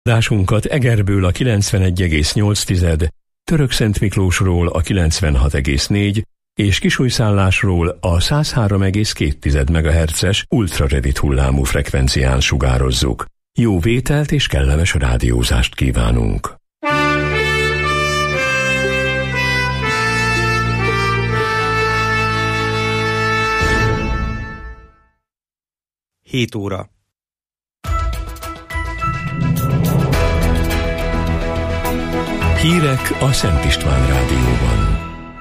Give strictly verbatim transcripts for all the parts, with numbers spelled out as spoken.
Adásunkat Egerből a kilencvenegy egész nyolc, Törökszentmiklósról a kilencvenhat egész négy és Kisújszállásról a száz három egész két megahertzes ultrarövid hullámú frekvencián sugározzuk. Jó vételt és kellemes rádiózást kívánunk! hét óra. Hírek a Szent István Rádióban.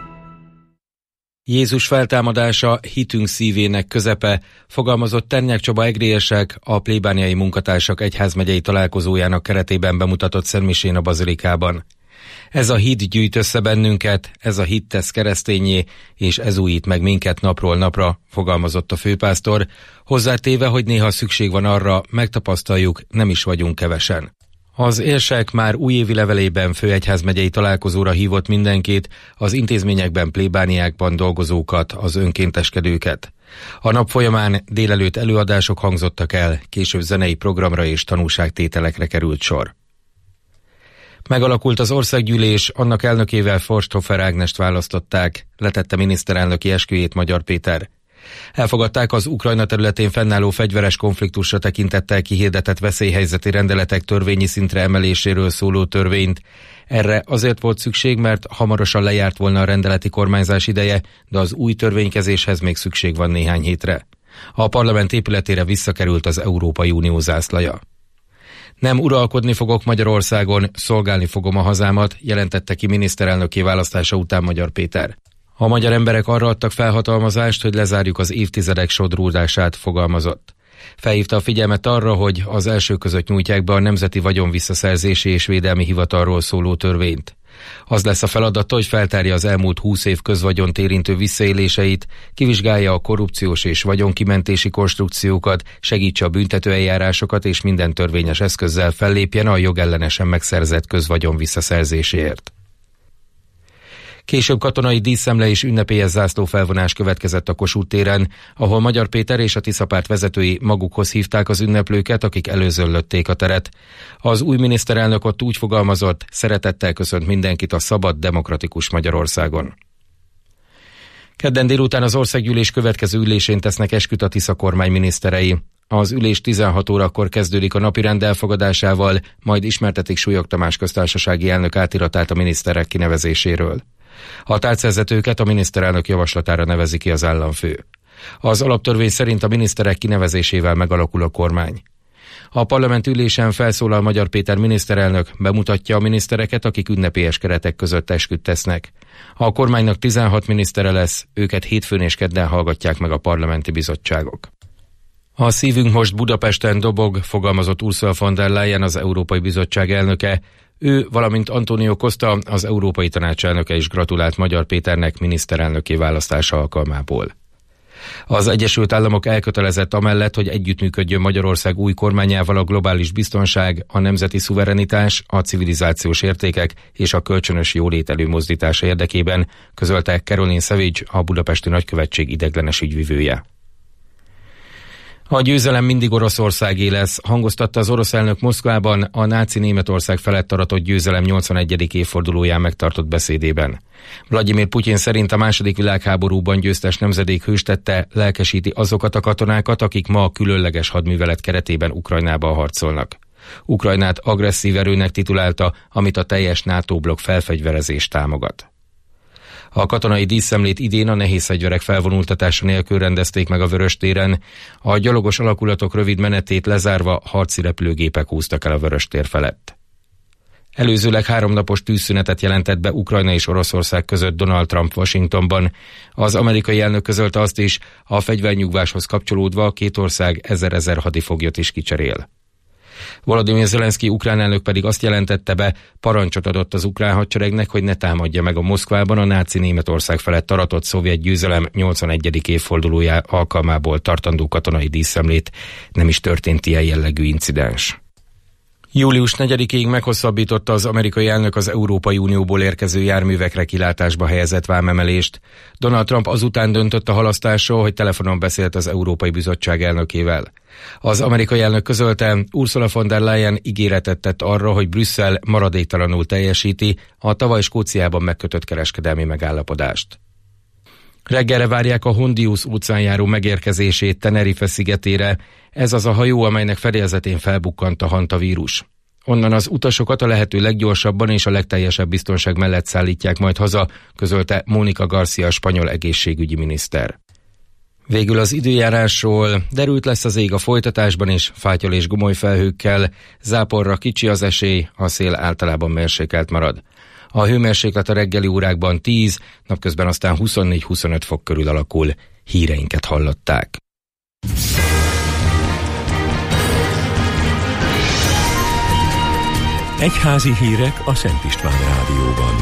Jézus feltámadása hitünk szívének közepe, fogalmazott Ternyák Csaba egrélyesek a plébániai munkatársak egyházmegyei találkozójának keretében bemutatott szentmisén a bazilikában. Ez a hit gyűjt össze bennünket, ez a hit tesz keresztényé, és ez újít meg minket napról napra, fogalmazott a főpásztor, hozzátéve, hogy néha szükség van arra, megtapasztaljuk, nem is vagyunk kevesen. Az érsek már újévi levelében főegyházmegyei találkozóra hívott mindenkit, az intézményekben, plébániákban dolgozókat, az önkénteskedőket. A nap folyamán délelőtt előadások hangzottak el, később zenei programra és tanúságtételekre került sor. Megalakult az országgyűlés, annak elnökével Forsthofer Ágnest választották, letette miniszterelnöki esküjét Magyar Péter. Elfogadták az Ukrajna területén fennálló fegyveres konfliktusra tekintettel kihirdetett veszélyhelyzeti rendeletek törvényi szintre emeléséről szóló törvényt. Erre azért volt szükség, mert hamarosan lejárt volna a rendeleti kormányzás ideje, de az új törvénykezéshez még szükség van néhány hétre. A parlament épületére visszakerült az Európai Unió zászlaja. Nem uralkodni fogok Magyarországon, szolgálni fogom a hazámat, jelentette ki miniszterelnöki választása után Magyar Péter. A magyar emberek arra adtak felhatalmazást, hogy lezárjuk az évtizedek sodródását, fogalmazott. Felhívta a figyelmet arra, hogy az első között nyújtják be a Nemzeti Vagyon Visszaszerzési és Védelmi Hivatalról szóló törvényt. Az lesz a feladata, hogy feltárja az elmúlt húsz év közvagyont érintő visszaéléseit, kivizsgálja a korrupciós és vagyonkimentési konstrukciókat, segítse a büntetőeljárásokat és minden törvényes eszközzel fellépjen a jogellenesen megszerzett közvagyon visszaszerzéséért. Később katonai díszszemle és ünnepélyes zászlófelvonás következett a Kossuth téren, ahol Magyar Péter és a Tiszapárt vezetői magukhoz hívták az ünneplőket, akik előzöllötték a teret. Az új miniszterelnök ott úgy fogalmazott, szeretettel köszönt mindenkit a szabad, demokratikus Magyarországon. Kedden délután az országgyűlés következő ülésén tesznek esküt a Tisza kormány miniszterei. Az ülés tizenhat órakor kezdődik a napirend elfogadásával, majd ismertetik Súlyog Tamás köztársasági elnök átiratát a miniszterek kinevezéséről. A tárcavezetőket a miniszterelnök javaslatára nevezi ki az államfő. Az alaptörvény szerint a miniszterek kinevezésével megalakul a kormány. A parlament ülésen felszólal Magyar Péter miniszterelnök, bemutatja a minisztereket, akik ünnepélyes keretek között esküt tesznek. A kormánynak tizenhat minisztere lesz, őket hétfőn és kedden hallgatják meg a parlamenti bizottságok. A szívünk most Budapesten dobog, fogalmazott Ursula von der Leyen, az Európai Bizottság elnöke. Ő, valamint Antonio Costa, az Európai Tanács elnöke is gratulált Magyar Péternek miniszterelnöki választása alkalmából. Az Egyesült Államok elkötelezett amellett, hogy együttműködjön Magyarország új kormányával a globális biztonság, a nemzeti szuverenitás, a civilizációs értékek és a kölcsönös jólét előmozdítása érdekében, közölte Caroline Savage, a budapesti nagykövetség ideiglenes ügyvivője. A győzelem mindig Oroszországé lesz, hangoztatta az orosz elnök Moszkvában a náci Németország felett aratott győzelem nyolcvanegyedik évfordulóján megtartott beszédében. Vladimir Putyin szerint a második világháborúban győztes nemzedék hőstette, lelkesíti azokat a katonákat, akik ma a különleges hadművelet keretében Ukrajnában harcolnak. Ukrajnát agresszív erőnek titulálta, amit a teljes NATO blokk felfegyverezést támogat. A katonai díszszemlét idén a nehézfegyverek felvonultatása nélkül rendezték meg a Vöröstéren. A gyalogos alakulatok rövid menetét lezárva harci repülőgépek húztak el a Vöröstér felett. Előzőleg háromnapos tűzszünetet jelentett be Ukrajna és Oroszország között Donald Trump Washingtonban. Az amerikai elnök közölte azt is, a fegyvernyugváshoz kapcsolódva a két ország ezer-ezer hadifoglyot is kicserél. Volodymyr Zelenszky ukrán elnök pedig azt jelentette be, parancsot adott az ukrán hadseregnek, hogy ne támadja meg a Moszkvában a náci Németország felett aratott szovjet győzelem nyolcvanegyedik évfordulója alkalmából tartandó katonai díszszemlét. Nem is történt ilyen jellegű incidens. július negyedikéig meghosszabbította az amerikai elnök az Európai Unióból érkező járművekre kilátásba helyezett vámemelést. Donald Trump azután döntött a halasztásról, hogy telefonon beszélt az Európai Bizottság elnökével. Az amerikai elnök közölte, Ursula von der Leyen ígéretet tett arra, hogy Brüsszel maradéktalanul teljesíti a tavaly Skóciában megkötött kereskedelmi megállapodást. Reggelre várják a Hondius óceánjáró megérkezését Tenerife szigetére. Ez az a hajó, amelynek fedélzetén felbukkant a hantavírus. Onnan az utasokat a lehető leggyorsabban és a legteljesebb biztonság mellett szállítják majd haza, közölte Mónica García spanyol egészségügyi miniszter. Végül az időjárásról: derült lesz az ég a folytatásban is, fátyol és gomoly felhőkkel, záporra kicsi az esély, a szél általában mérsékelt marad. A hőmérséklet a reggeli órákban tíz, napközben aztán huszonnégy-huszonöt fok körül alakul. Híreinket hallották. Egyházi hírek a Szent István Rádióban.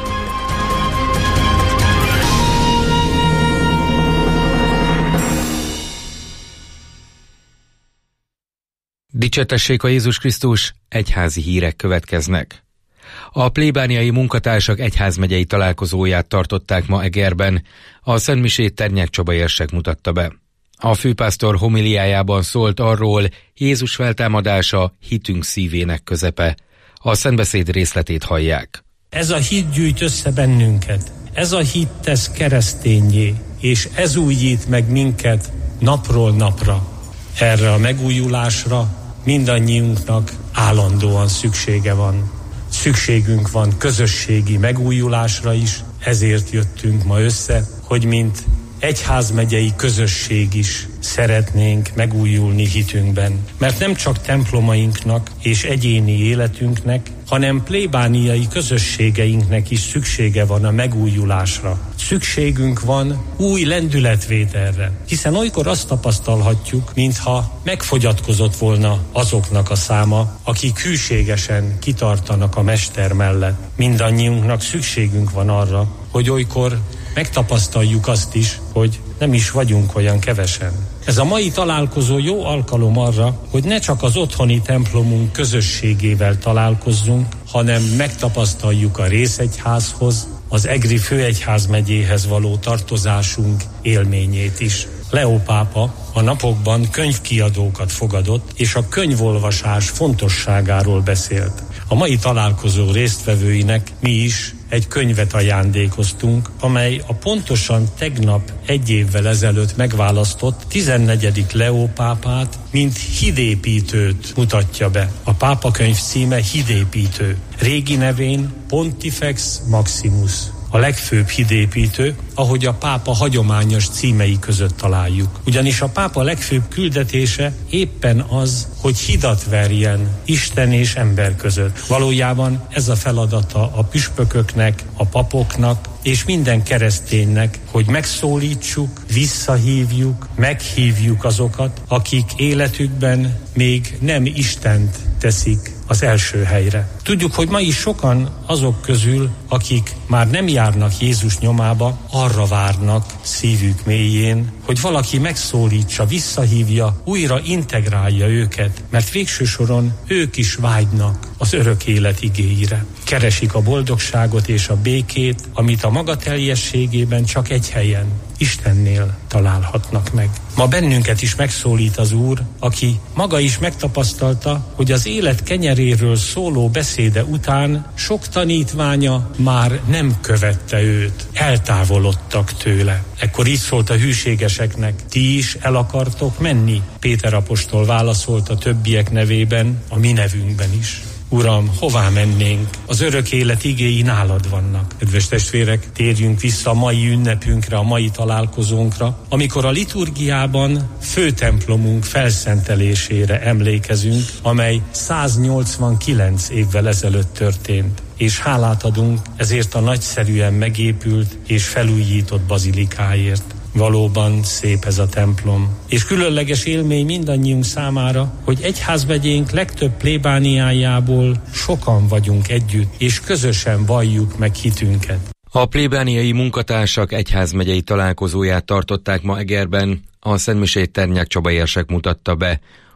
Dicsértessék a Jézus Krisztus, egyházi hírek következnek. A plébániai munkatársak egyházmegyei találkozóját tartották ma Egerben. A szentmisét Ternyák Csaba érsek mutatta be. A főpásztor homiliájában szólt arról, Jézus feltámadása hitünk szívének közepe. A szentbeszéd részletét hallják. Ez a hit gyűjt össze bennünket, ez a hit tesz kereszténnyé, és ez újít meg minket napról napra. Erre a megújulásra mindannyiunknak állandóan szüksége van. Szükségünk van közösségi megújulásra is, ezért jöttünk ma össze, hogy mint egyházmegyei közösség is szeretnénk megújulni hitünkben. Mert nem csak templomainknak és egyéni életünknek, hanem plébániai közösségeinknek is szüksége van a megújulásra. Szükségünk van új lendületvételre, hiszen olykor azt tapasztalhatjuk, mintha megfogyatkozott volna azoknak a száma, akik hűségesen kitartanak a mester mellett. Mindannyiunknak szükségünk van arra, hogy olykor megtapasztaljuk azt is, hogy nem is vagyunk olyan kevesen. Ez a mai találkozó jó alkalom arra, hogy ne csak az otthoni templomunk közösségével találkozzunk, hanem megtapasztaljuk a részegyházhoz, az egri főegyházmegyéhez való tartozásunk élményét is. Leó pápa a napokban könyvkiadókat fogadott, és a könyvolvasás fontosságáról beszélt. A mai találkozó résztvevőinek mi is egy könyvet ajándékoztunk, amely a pontosan tegnap egy évvel ezelőtt megválasztott tizennegyedik Leó pápát, mint hídépítőt mutatja be. A pápakönyv címe Hídépítő. Régi nevén Pontifex Maximus. A legfőbb hídépítő, ahogy a pápa hagyományos címei között találjuk. Ugyanis a pápa legfőbb küldetése éppen az, hogy hidat verjen Isten és ember között. Valójában ez a feladata a püspököknek, a papoknak és minden kereszténynek, hogy megszólítsuk, visszahívjuk, meghívjuk azokat, akik életükben még nem Istent teszik az első helyre. Tudjuk, hogy ma is sokan azok közül, akik már nem járnak Jézus nyomába, arra várnak szívük mélyén, hogy valaki megszólítsa, visszahívja, újra integrálja őket, mert végső soron ők is vágynak az örök élet igéire. Keresik a boldogságot és a békét, amit a maga teljességében csak egy helyen, Istennél találhatnak meg. Ma bennünket is megszólít az Úr, aki maga is megtapasztalta, hogy az élet kenyeréről szóló beszéde után sok tanítványa már nem követte őt, eltávolodtak tőle. Ekkor így szólt a hűségeseknek: ti is el akartok menni? Péter apostol válaszolt a többiek nevében, a mi nevünkben is. Uram, hová mennénk? Az örök élet igéi nálad vannak. Kedves testvérek, térjünk vissza a mai ünnepünkre, a mai találkozónkra, amikor a liturgiában főtemplomunk felszentelésére emlékezünk, amely száznyolcvankilenc évvel ezelőtt történt. És hálát adunk ezért a nagyszerűen megépült és felújított bazilikáért. Valóban szép ez a templom. És különleges élmény mindannyiunk számára, hogy egyházmegyénk legtöbb plébániájából sokan vagyunk együtt, és közösen valljuk meg hitünket. A plébániai munkatársak egyházmegyei találkozóját tartották ma Egerben. A szentmisét Ternyák Csaba érsek mutatta be.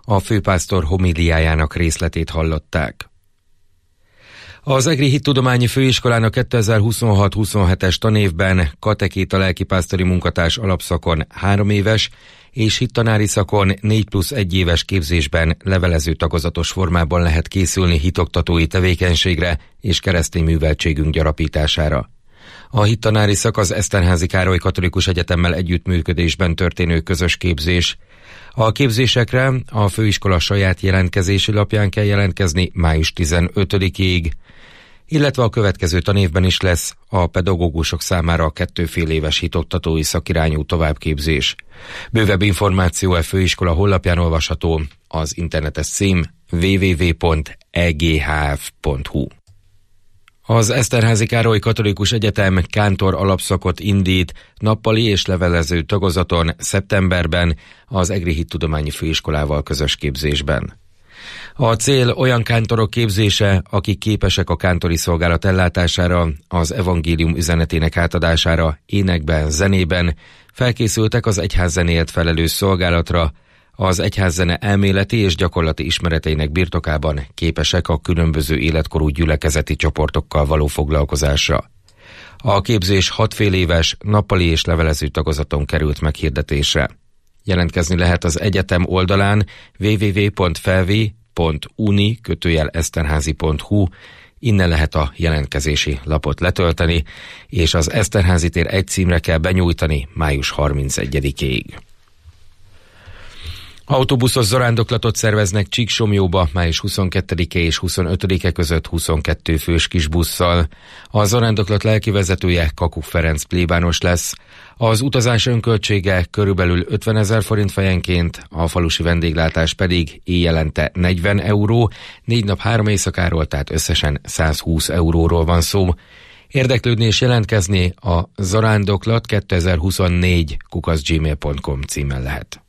A főpásztor homíliájának részletét hallották. Az Egri Hittudományi Főiskolának kétezer-huszonhat huszonhetes tanévben katekéta lelkipásztori munkatárs alapszakon három éves és hittanári szakon négy plusz egy éves képzésben levelező tagozatos formában lehet készülni hitoktatói tevékenységre és keresztény műveltségünk gyarapítására. A hittanári szak az Eszterházy Károly Katolikus Egyetemmel együttműködésben történő közös képzés. A képzésekre a főiskola saját jelentkezési lapján kell jelentkezni május tizenötödikéig, illetve a következő tanévben is lesz a pedagógusok számára a kettőfél éves hitoktatói szakirányú továbbképzés. Bővebb információ a főiskola honlapján olvasható, az internetes cím double-u double-u double-u pont e g h f pont h u. Az Eszterházy Károly Katolikus Egyetem kántor alapszakot indít nappali és levelező tagozaton szeptemberben az Egri Hittudományi Főiskolával közös képzésben. A cél olyan kántorok képzése, akik képesek a kántori szolgálat ellátására, az evangélium üzenetének átadására, énekben, zenében, felkészültek az egyházzenéért felelős szolgálatra, az egyházzene elméleti és gyakorlati ismereteinek birtokában képesek a különböző életkorú gyülekezeti csoportokkal való foglalkozásra. A képzés hatfél éves, nappali és levelező tagozaton került meghirdetésre. Jelentkezni lehet az egyetem oldalán double-u double-u double-u pont felvi pont uni kötőjel eszterházy pont h u, innen lehet a jelentkezési lapot letölteni, és az Eszterházy tér egy címre kell benyújtani május harmincegyedikéig. Autóbuszos zarándoklatot szerveznek Csíksomlyóba május huszonkettedike és huszonötödike között huszonkettő fős kisbusszal. A zarándoklat lelkivezetője Kakuk Ferenc plébános lesz. Az utazás önköltsége körülbelül ötvenezer forint fejenként, a falusi vendéglátás pedig éjjelente negyven euró, négy nap három éjszakáról, tehát összesen százhúsz euróról van szó. Érdeklődni és jelentkezni a zarándoklat kétezer-huszonnégy kukac gmail pont com címen lehet.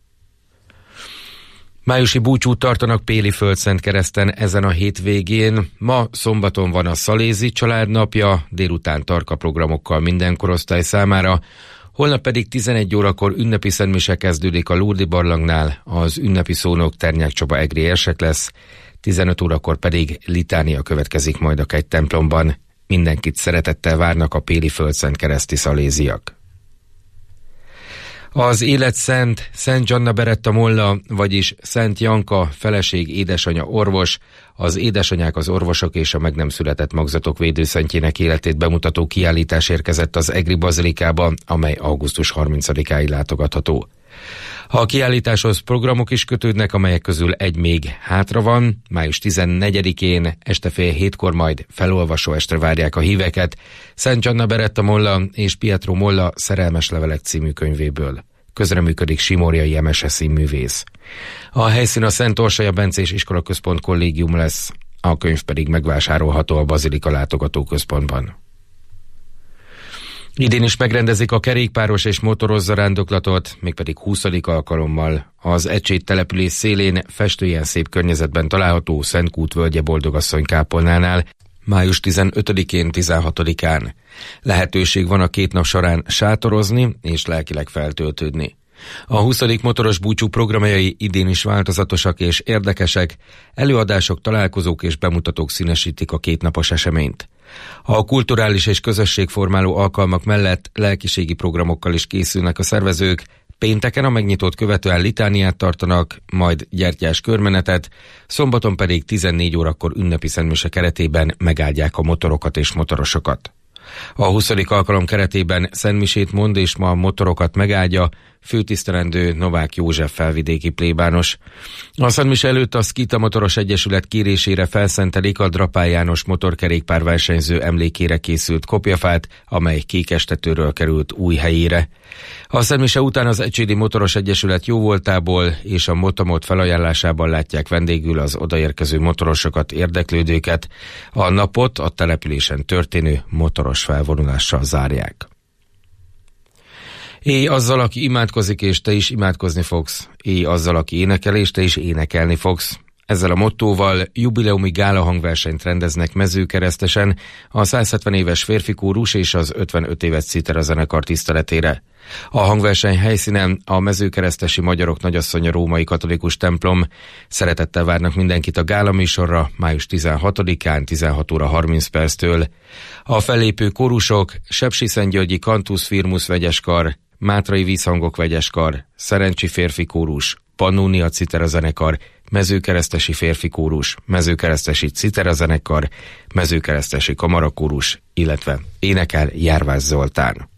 Májusi búcsút tartanak Péli Földszentkereszten ezen a hétvégén. Ma szombaton van a Szalézi családnapja, délután tarka programokkal minden korosztály számára. Holnap pedig tizenegy órakor ünnepi szentmise kezdődik a Lurdi barlangnál, az ünnepi szónok Ternyák Csaba egri érsek lesz, tizenöt órakor pedig litánia következik majd a kegytemplomban. Mindenkit szeretettel várnak a Péli Földszentkereszti szaléziak. Az életszent Szent Gianna Beretta Molla, vagyis Szent Janka, feleség, édesanyja, orvos, az édesanyák, az orvosok és a meg nem született magzatok védőszentjének életét bemutató kiállítás érkezett az Egri Bazilikába, amely augusztus harmincadikáig látogatható. A kiállításhoz programok is kötődnek, amelyek közül egy még hátra van. május tizennegyedikén este fél hétkor majd felolvasó estre várják a híveket Szent Gianna Beretta Molla és Pietro Molla Szerelmes levelek című könyvéből. Közreműködik Simorjai Emese színművész. A helyszín a Szent Orsolya Bencés Iskolaközpont kollégium lesz, a könyv pedig megvásárolható a Bazilika látogatóközpontban. Idén is megrendezik a kerékpáros és motoros zarándoklatot, mégpedig huszadik alkalommal. Az Ecsét település szélén festően szép környezetben található Szent Kút völgye Boldogasszony kápolnánál, május tizenötödikén, tizenhatodikán. Lehetőség van a két nap során sátorozni és lelkileg feltöltődni. A huszadik motoros búcsú programjai idén is változatosak és érdekesek, előadások, találkozók és bemutatók színesítik a kétnapos eseményt. A kulturális és közösségformáló alkalmak mellett lelkiségi programokkal is készülnek a szervezők, pénteken a megnyitót követően litániát tartanak, majd gyertyás körmenetet, szombaton pedig tizennégy órakor ünnepi szentmise keretében megáldják a motorokat és motorosokat. A huszadik alkalom keretében szentmisét mond és ma a motorokat megáldja főtisztelendő Novák József felvidéki plébános. A szentmise előtt a Skita Motoros Egyesület kérésére felszentelik a Drapán János motorkerékpár versenyző emlékére készült kopjafát, amely Kékestetőről került új helyére. A szentmise után az Ecsédi Motoros Egyesület jóvoltából és a Motamot felajánlásában látják vendégül az odaérkező motorosokat, érdeklődőket. A napot a településen történő motoros felvonulással zárják. Élj azzal, aki imádkozik, és te is imádkozni fogsz. Élj azzal, aki énekel, és te is énekelni fogsz. Ezzel a mottóval jubileumi gála hangversenyt rendeznek Mezőkeresztesen a száz hetven éves férfi kórus és az ötvenöt éves citera zenekar tiszteletére. A hangverseny helyszínen a Mezőkeresztesi Magyarok Nagyasszonya római katolikus templom. Szeretettel várnak mindenkit a gála műsorra május tizenhatodikán tizenhat óra harminc perctől. A fellépő kórusok Sepsiszentgyörgyi Cantus Firmus vegyeskar, Mátrai Vízhangok vegyeskar, Szerencsi férfi kórus, Pannonia citera zenekar, Mezőkeresztesi férfi kórus, Mezőkeresztesi citera zenekar, Mezőkeresztesi kamarakórus, illetve énekel Járvász Zoltán.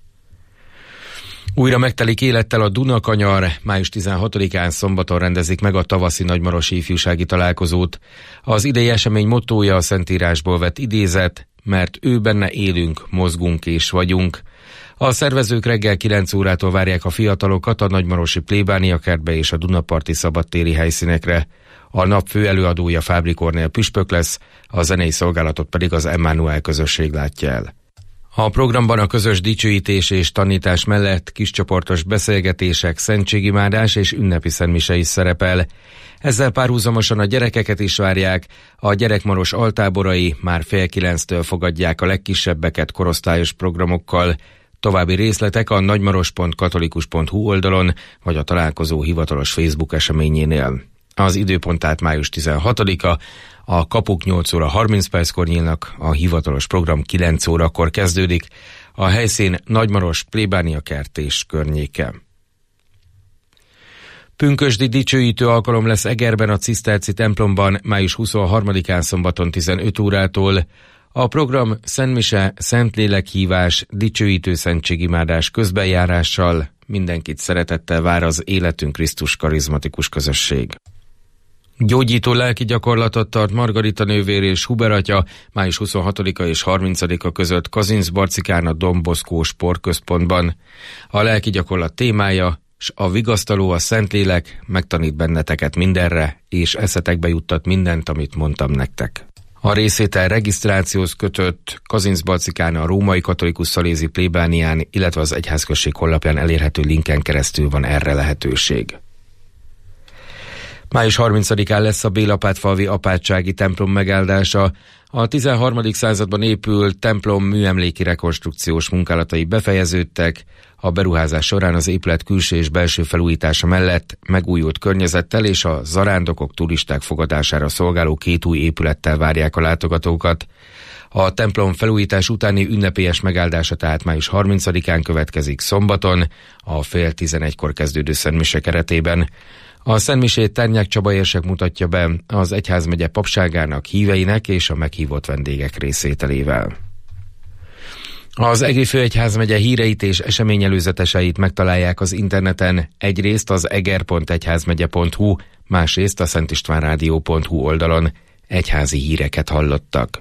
Újra megtelik élettel a Dunakanyar, május tizenhatodikán szombaton rendezik meg a tavaszi nagymarosi ifjúsági találkozót. Az idei esemény mottója a Szentírásból vett idézet, mert ő benne élünk, mozgunk és vagyunk. A szervezők reggel kilenc órától várják a fiatalokat a nagymarosi plébániakertbe és a Dunaparti szabadtéri helyszínekre. A nap fő előadója Fábri Kornél püspök lesz, a zenei szolgálatot pedig az Emmanuel közösség látja el. A programban a közös dicsőítés és tanítás mellett kiscsoportos beszélgetések, szentségimádás és ünnepi szentmise is szerepel. Ezzel párhuzamosan a gyerekeket is várják, a gyerekmaros altáborai már fél kilenctől fogadják a legkisebbeket korosztályos programokkal. További részletek a nagymaros pont katolikus pont hu oldalon, vagy a találkozó hivatalos Facebook eseményénél. Az időpontát május tizenhatodika, a kapuk nyolc óra harminc perckor nyílnak, a hivatalos program kilenc órakor kezdődik, a helyszín Nagymaros plébániakert és környéke. Pünkösdi dicsőítő alkalom lesz Egerben a Ciszterci templomban május huszonharmadikán szombaton tizenöt órától. A program szentmise, szentlélekhívás, dicsőítő szentségimádás közbenjárással mindenkit szeretettel vár az Életünk Krisztus karizmatikus közösség. Gyógyító lelki gyakorlatot tart Margarita nővér és Huber atya május huszonhatodika és harmincadika között Kazincbarcikán a Don Bosco Sportközpontban. A lelki gyakorlat témája, s a vigasztaló a Szentlélek megtanít benneteket mindenre, és eszetekbe juttat mindent, amit mondtam nektek. A részvétel regisztrációhoz kötött Kazincbarcikán a római katolikus szalézi plébánián, illetve az egyházközség honlapján elérhető linken keresztül van erre lehetőség. május harmincadikán lesz a Bélapátfalvi apátsági templom megáldása. A tizenharmadik században épült templom műemléki rekonstrukciós munkálatai befejeződtek. A beruházás során az épület külső és belső felújítása mellett megújult környezettel és a zarándokok, turisták fogadására szolgáló két új épülettel várják a látogatókat. A templom felújítás utáni ünnepélyes megáldása tehát május harmincadikán következik szombaton, a fél tizenegykor kezdődő szentmise keretében. A szentmisét Ternyák Csaba érsek mutatja be az egyházmegye papságának, híveinek és a meghívott vendégek részvételével. Az Egri főegyházmegye híreit és eseményelőzeteseit megtalálják az interneten, egyrészt az eger pont egyházmegye pont hu, másrészt a szentistvánrádió pont hu oldalon. Egyházi híreket hallottak.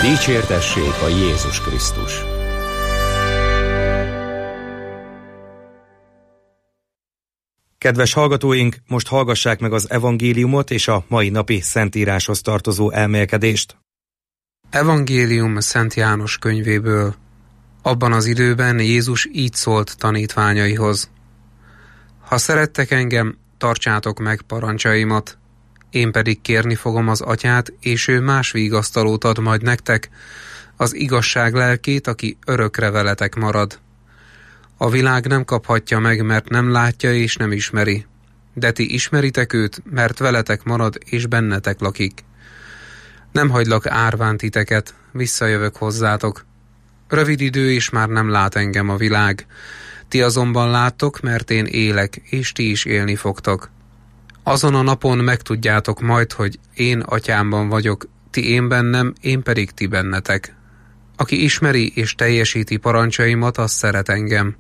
Dicsértessék a Jézus Krisztus! Kedves hallgatóink, most hallgassák meg az evangéliumot és a mai napi szentíráshoz tartozó elmélkedést. Evangélium Szent János könyvéből. Abban az időben Jézus így szólt tanítványaihoz. Ha szerettek engem, tartsátok meg parancsaimat. Én pedig kérni fogom az Atyát, és ő más vigasztalót ad majd nektek, az igazság lelkét, aki örökre veletek marad. A világ nem kaphatja meg, mert nem látja és nem ismeri. De ti ismeritek őt, mert veletek marad és bennetek lakik. Nem hagylak árván titeket, visszajövök hozzátok. Rövid idő, és már nem lát engem a világ. Ti azonban láttok, mert én élek, és ti is élni fogtok. Azon a napon megtudjátok majd, hogy én Atyámban vagyok, ti én bennem, én pedig ti bennetek. Aki ismeri és teljesíti parancsaimat, az szeret engem.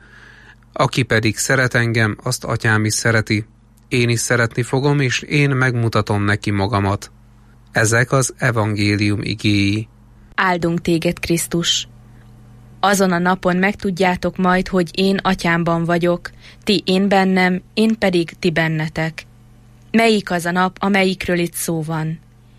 Aki pedig szeret engem, azt Atyám is szereti. Én is szeretni fogom, és én megmutatom neki magamat. Ezek az evangélium igéi. Áldunk téged, Krisztus! Azon a napon megtudjátok majd, hogy én Atyámban vagyok, ti én bennem, én pedig ti bennetek. Melyik az a nap, amelyikről itt szó van?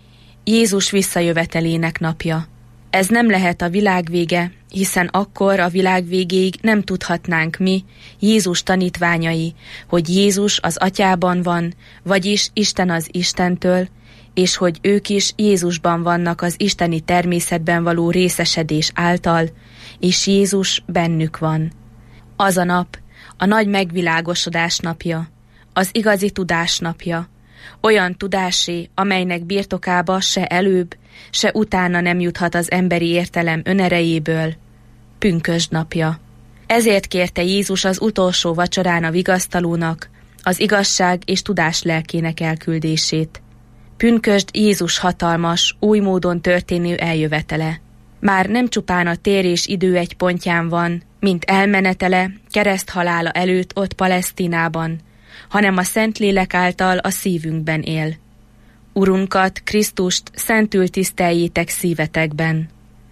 Jézus visszajövetelének napja. Ez nem lehet a világ vége, hiszen akkor a világ végéig nem tudhatnánk mi, Jézus tanítványai, hogy Jézus az Atyában van, vagyis Isten az Istentől, és hogy ők is Jézusban vannak az isteni természetben való részesedés által, és Jézus bennük van. Az a nap, a nagy megvilágosodás napja, az igazi tudás napja, olyan tudásé, amelynek birtokába se előbb, se utána nem juthat az emberi értelem önerejéből, pünkösd napja. Ezért kérte Jézus az utolsó vacsorán a vigasztalónak, az igazság és tudás lelkének elküldését. Pünkösd Jézus hatalmas, új módon történő eljövetele. Már nem csupán a tér és idő egy pontján van, mint elmenetele, kereszthalála előtt ott Palesztinában, hanem a Szentlélek által a szívünkben él. Urunkat, Krisztust szentül tiszteljétek szívetekben.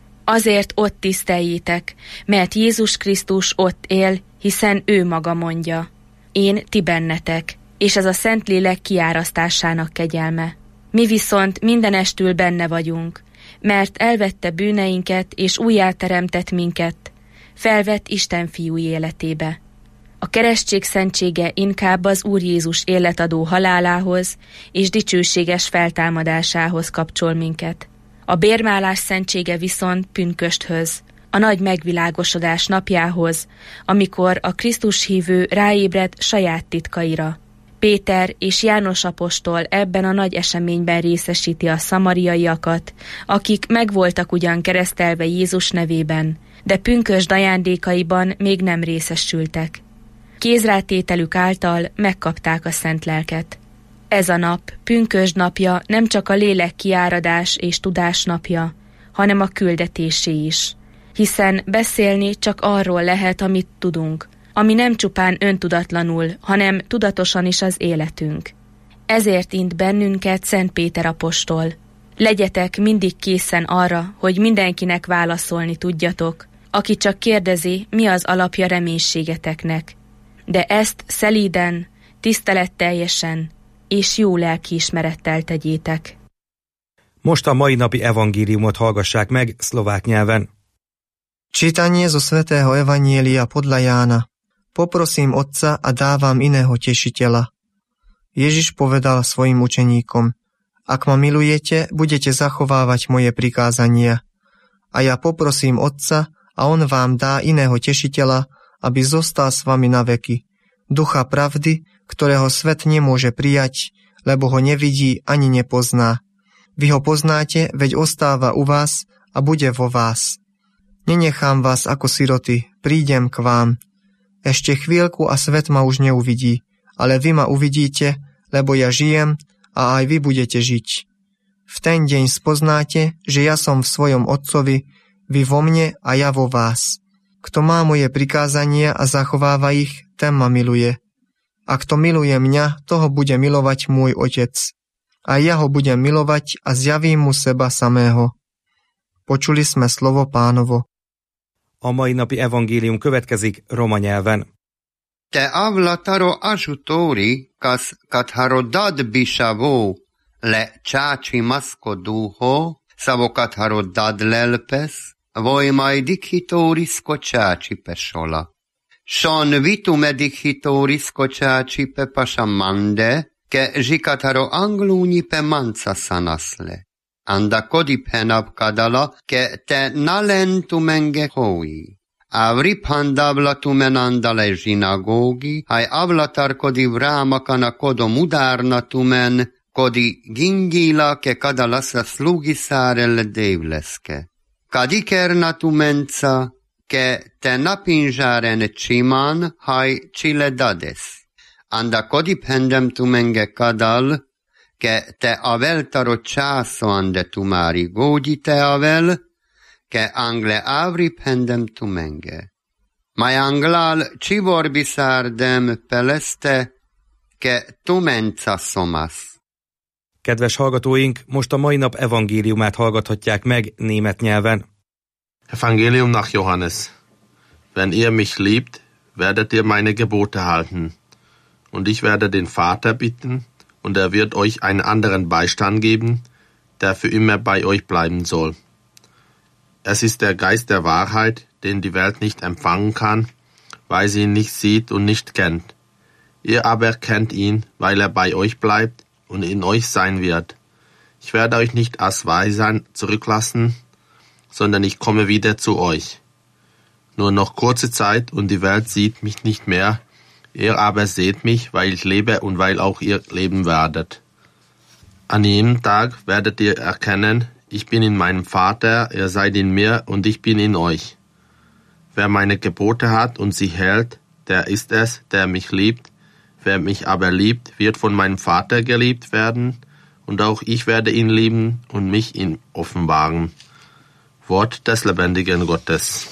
Azért ott tiszteljétek, mert Jézus Krisztus ott él, hiszen ő maga mondja. Én ti bennetek, és ez a Szentlélek kiárasztásának kegyelme. Mi viszont mindenestül benne vagyunk, mert elvette bűneinket és újjáteremtett minket, felvett Isten fiú életébe. A keresztség szentsége inkább az Úr Jézus életadó halálához és dicsőséges feltámadásához kapcsol minket. A bérmálás szentsége viszont pünkösthöz, a nagy megvilágosodás napjához, amikor a Krisztus hívő ráébred saját titkaira. Péter és János apostol ebben a nagy eseményben részesíti a szamariaiakat, akik megvoltak ugyan keresztelve Jézus nevében, de pünkösd ajándékaiban még nem részesültek. Kézrátételük által megkapták a szent lelket. Ez a nap, pünkösd napja nem csak a lélek kiáradás és tudás napja, hanem a küldetésé is. Hiszen beszélni csak arról lehet, amit tudunk, ami nem csupán öntudatlanul, hanem tudatosan is az életünk. Ezért int bennünket Szent Péter apostol. Legyetek mindig készen arra, hogy mindenkinek válaszolni tudjatok, aki csak kérdezi, mi az alapja reménységeteknek. De ezt szelíden, tiszteletteljesen és jó lelkiismerettel tegyétek. Most a mai napi evangéliumot hallgassák meg szlovák nyelven. Čítanie zo svätého Evanielia podľa Jána. Poprosím Otca a dávam iného tešiteľa. Ježiš povedal svojim učeníkom: Ak ma milujete, budete zachovávať moje prikázania. A ja poprosím Otca, a on vám dá iného tešiteľa, aby zostal s vami na veky. Ducha pravdy, ktorého svet nemôže prijať, lebo ho nevidí ani nepozná. Vy ho poznáte, veď ostáva u vás a bude vo vás. Nenechám vás ako siroty, prídem k vám. Ešte chvíľku a svet ma už neuvidí, ale vy ma uvidíte, lebo ja žijem a aj vy budete žiť. V ten deň spoznáte, že ja som v svojom Otcovi, vy vo mne a ja vo vás. Kto má moje prikázania a zachováva ich, ten ma miluje. A kto miluje mňa, toho bude milovať môj Otec. A ja ho budem milovať a zjavím mu seba samého. Počuli sme slovo Pánovo. A mai napi evangélium következik roma nyelven. Te avlataro ajutori kas katharodad bisavo le csácsi maszkoduho szavo katharodad lelpes voi mai dikhitoris csácsi pesola. Son vitume dikhitoris csácsi pe pasamande ke zsikatharo anglúnyi pe manca sanasle. Anda kodip henab kadala ke te nalentumenge hoi. Avri pandavlatumen andale zsinagogi, hai avlatar kodi vrámakana kodo mudárnatumen, kodi gingila ke kadalasa slugisárel dévleske. Kadikernatumenca ke te napinzsáren csiman, hai ciledades. Anda kodip hendem tumenge kadal, ke te avel taro csáso ande tumari gógyi te avel, ke angle avri pendem tumenge. Mai anglal civor bisardem peleste, ke tumenca somas. Kedves hallgatóink, most a mai nap evangéliumát hallgathatják meg német nyelven. Evangelium nach Johannes. Wenn ihr mich liebt, werdet ihr meine Gebote halten. Und ich werde den Vater bitten, und er wird euch einen anderen Beistand geben, der für immer bei euch bleiben soll. Es ist der Geist der Wahrheit, den die Welt nicht empfangen kann, weil sie ihn nicht sieht und nicht kennt. Ihr aber kennt ihn, weil er bei euch bleibt und in euch sein wird. Ich werde euch nicht als Weissagen zurücklassen, sondern ich komme wieder zu euch. Nur noch kurze Zeit und die Welt sieht mich nicht mehr, ihr aber seht mich, weil ich lebe und weil auch ihr leben werdet. An jenem Tag werdet ihr erkennen, ich bin in meinem Vater, ihr seid in mir und ich bin in euch. Wer meine Gebote hat und sie hält, der ist es, der mich liebt. Wer mich aber liebt, wird von meinem Vater geliebt werden, und auch ich werde ihn lieben und mich ihm offenbaren. Wort des lebendigen Gottes.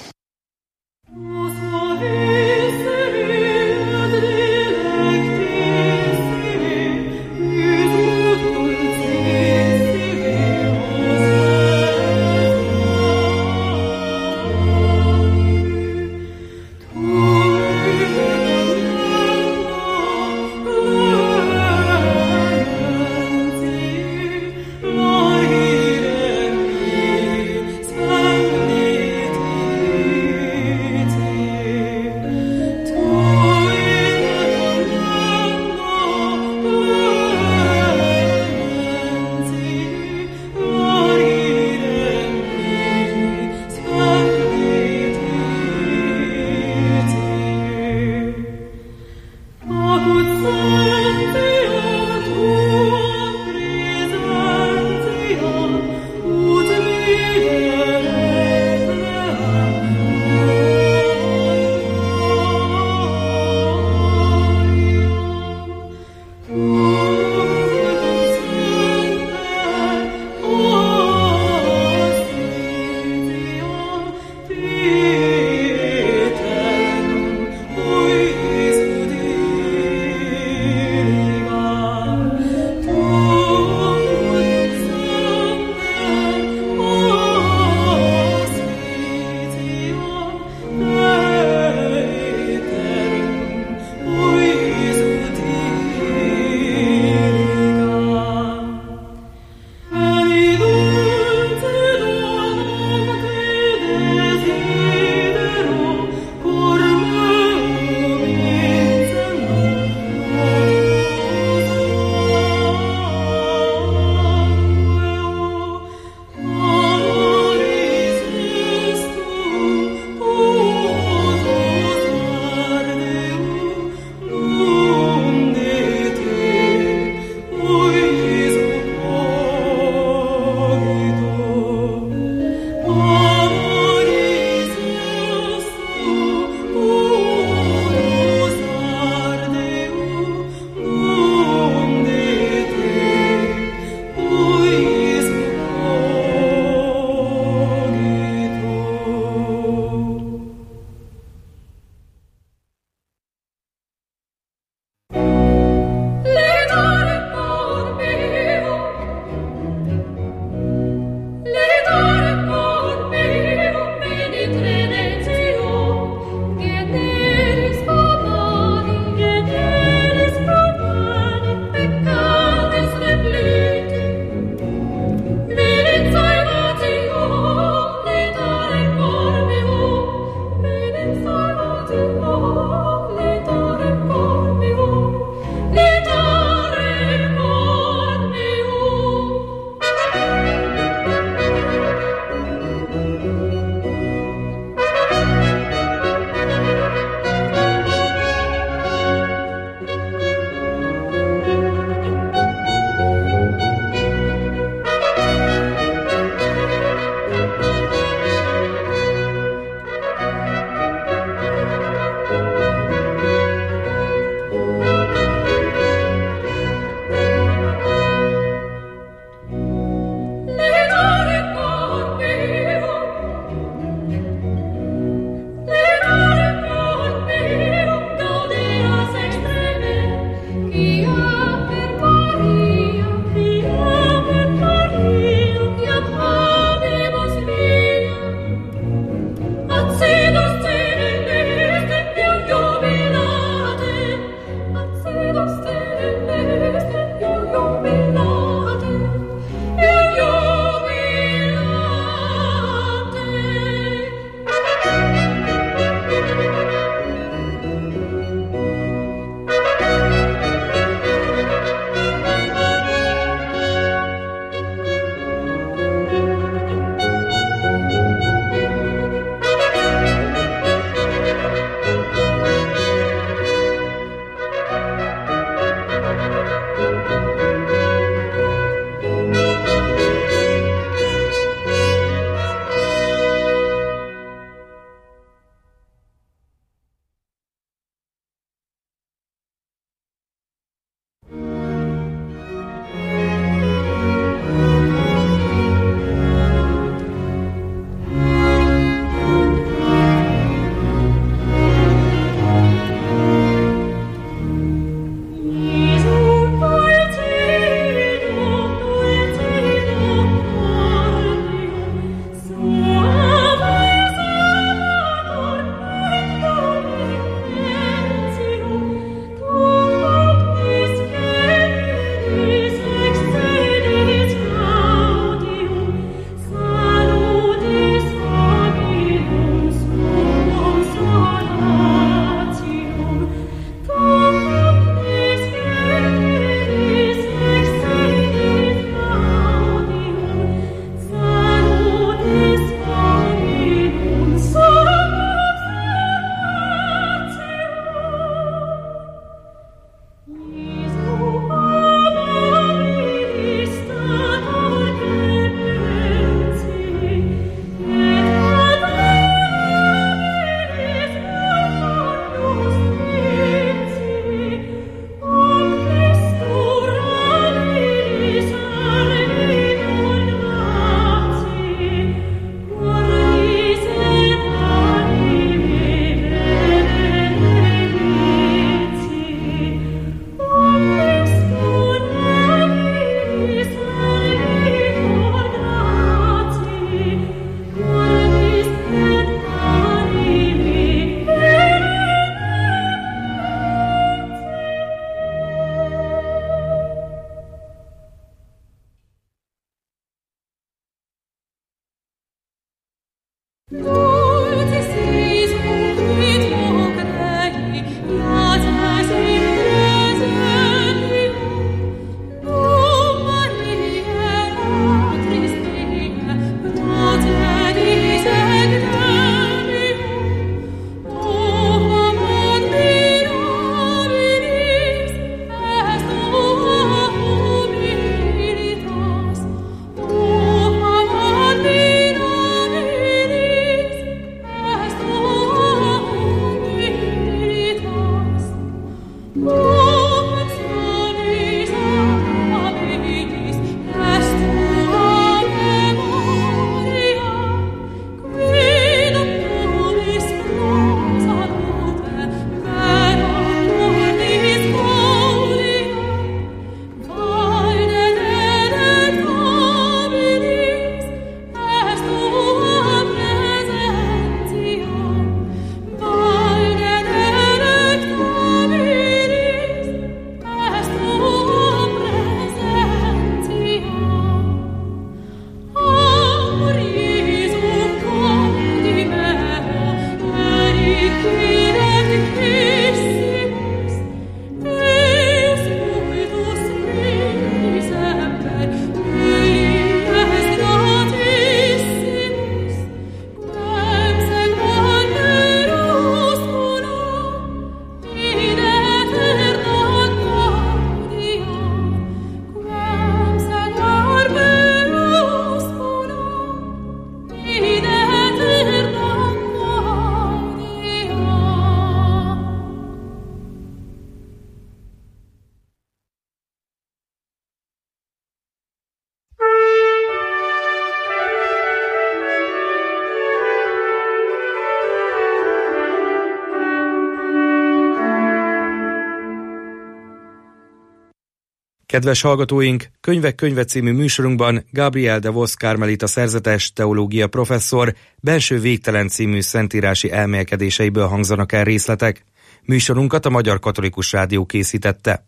Kedves hallgatóink, Könyvek könyve című műsorunkban Gabriel de Vos karmelita szerzetes teológia professzor Belső végtelen című szentírási elmélkedéseiből hangzanak el részletek. Műsorunkat a Magyar Katolikus Rádió készítette.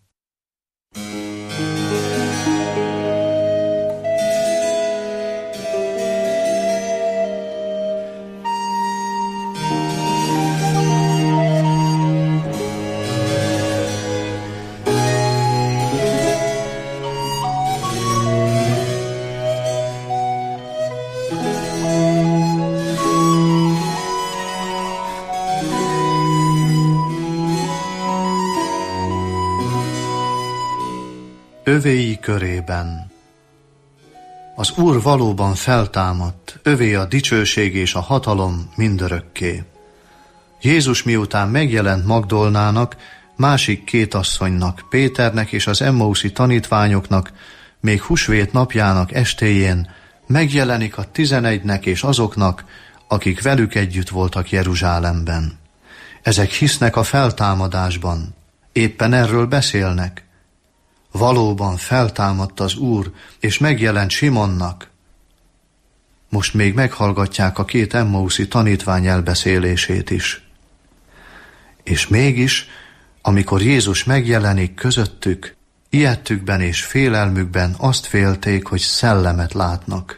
Övéi körében. Az Úr valóban feltámadt, övé a dicsőség és a hatalom mindörökké. Jézus miután megjelent Magdolnának, másik két asszonynak, Péternek és az emmauszi tanítványoknak, még húsvét napjának estéjén megjelenik a tizenegynek és azoknak, akik velük együtt voltak Jeruzsálemben. Ezek hisznek a feltámadásban, éppen erről beszélnek. Valóban feltámadt az Úr, és megjelent Simonnak. Most még meghallgatják a két emmauszi tanítvány elbeszélését is. És mégis, amikor Jézus megjelenik közöttük, ijedtükben és félelmükben azt félték, hogy szellemet látnak.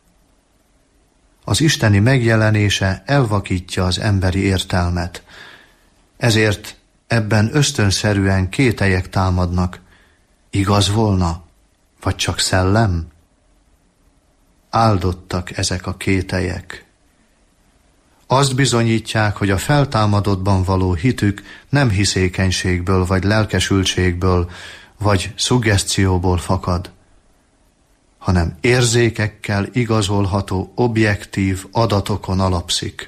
Az isteni megjelenése elvakítja az emberi értelmet. Ezért ebben ösztönszerűen kételyek támadnak. Igaz volna, vagy csak szellem? Áldottak ezek a kételyek. Azt bizonyítják, hogy a feltámadottban való hitük nem hiszékenységből, vagy lelkesültségből, vagy szuggeszcióból fakad, hanem érzékekkel igazolható objektív adatokon alapszik.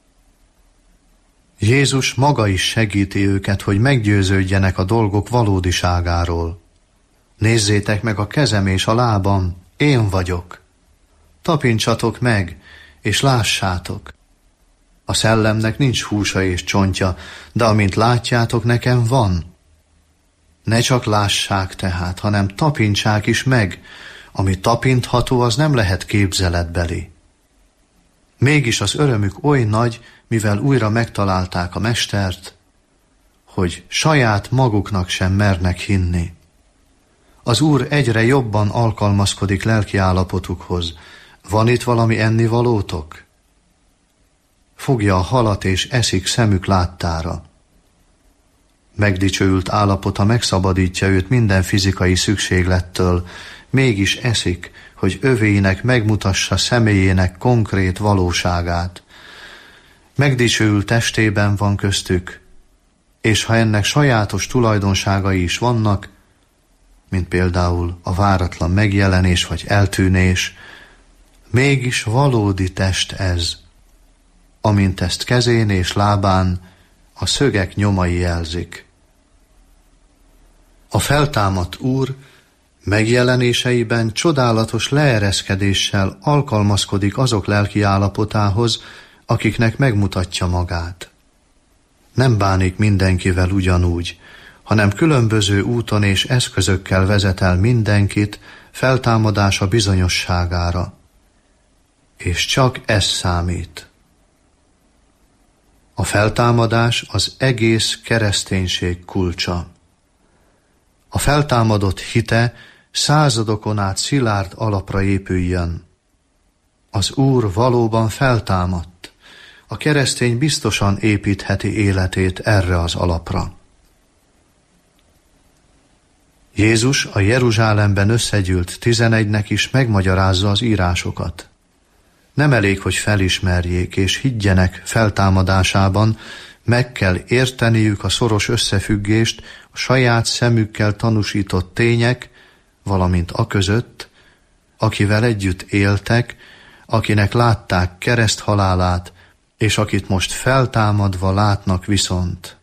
Jézus maga is segíti őket, hogy meggyőződjenek a dolgok valódiságáról. Nézzétek meg a kezem és a lábam, én vagyok. Tapincsatok meg, és lássátok. A szellemnek nincs húsa és csontja, de amint látjátok, nekem van. Ne csak lássák tehát, hanem tapintsák is meg. Ami tapintható, az nem lehet képzeletbeli. Mégis az örömük oly nagy, mivel újra megtalálták a mestert, hogy saját maguknak sem mernek hinni. Az Úr egyre jobban alkalmazkodik lelki állapotukhoz. Van itt valami ennivalótok? Fogja a halat és eszik szemük láttára. Megdicsőült állapota megszabadítja őt minden fizikai szükséglettől, mégis eszik, hogy övéinek megmutassa személyének konkrét valóságát. Megdicsőült testében van köztük, és ha ennek sajátos tulajdonságai is vannak, mint például a váratlan megjelenés vagy eltűnés, mégis valódi test ez, amint ezt kezén és lábán a szögek nyomai jelzik. A feltámadt Úr megjelenéseiben csodálatos leereszkedéssel alkalmazkodik azok lelki állapotához, akiknek megmutatja magát. Nem bánik mindenkivel ugyanúgy, hanem különböző úton és eszközökkel vezet el mindenkit feltámadása bizonyosságára. És csak ez számít. A feltámadás az egész kereszténység kulcsa. A feltámadott hite századokon át szilárd alapra épüljön. Az Úr valóban feltámadt. A keresztény biztosan építheti életét erre az alapra. Jézus a Jeruzsálemben összegyűlt tizenegynek is megmagyarázza az írásokat. Nem elég, hogy felismerjék és higgyenek feltámadásában, meg kell érteniük a szoros összefüggést a saját szemükkel tanúsított tények, valamint aközött, akivel együtt éltek, akinek látták kereszthalálát, és akit most feltámadva látnak viszont.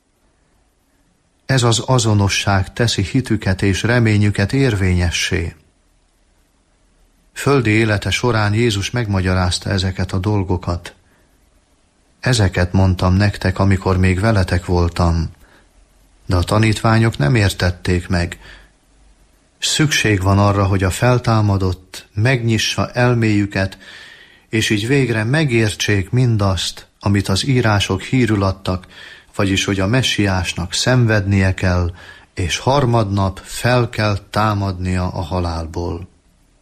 Ez az azonosság teszi hitüket és reményüket érvényessé. Földi élete során Jézus megmagyarázta ezeket a dolgokat. Ezeket mondtam nektek, amikor még veletek voltam, de a tanítványok nem értették meg. Szükség van arra, hogy a feltámadott megnyissa elméjüket, és így végre megértsék mindazt, amit az írások hírül adtak, vagyis hogy a messiásnak szenvednie kell, és harmadnap fel kell támadnia a halálból.